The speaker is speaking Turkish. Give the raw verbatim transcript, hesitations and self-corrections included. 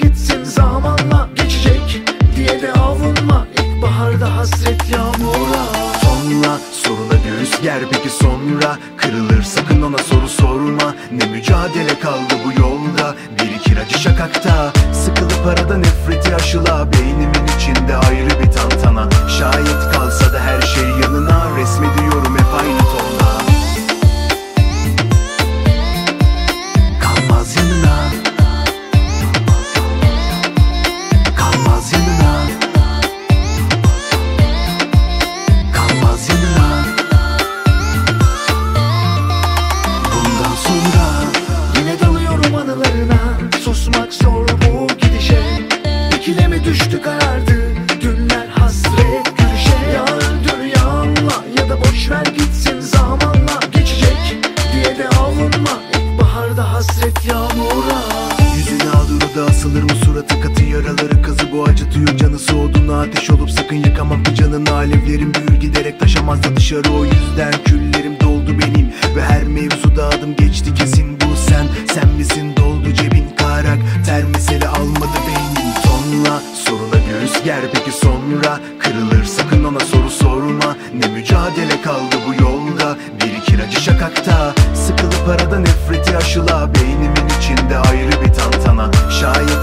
gitsin, zamanla geçecek diye de avunma. İlkbaharda hasret yağmura. Tonla soruna göğüs ger, peki sonra kırılır, sakın ona soru sorma. Ne mücadele kaldı bu yolda, birikir acı şakakta. Sıkılıp arada nefreti aşıla, beynimin içinde ayrı bir tantana. Şayet kalsa da her şey yanına, resmediyorum hep aynı tonda. Kalmaz yanına, kalmaz yanına, kalmaz yanına. Bundan sonra Yine dalıyorum anılarına, susmak zor bu gidişe. İkileme düştü karardı günler hasret gülüşe. Ya öldür ya anla, ya da boşver gitsin, zamanla geçecek diye de avunma. İlkbaharda hasret yağmura. yüzüne alır, o da asılır mı suratı, katı yaraları kazı bu acıtıyor. Canı soğuduğuna ateş olup sakın yakamam ki canını. Alevlerim büyür giderek, taşamaz da dışarı, o yüzden küllerim doldu benim. Ve her mevzuda adım geçti kesin, bu sen, sen misin doldu cebin. Karakter mesele almadı beynin. Tonla soruna göğüs ger, peki sonra kırılır, sakın ona soru sorma. Ne mücadele kaldı bu yolda, birikir acı şakakta. Sıkılıp arada nefreti aşıla, beynimin içinde ayrı bir tantana. Şayet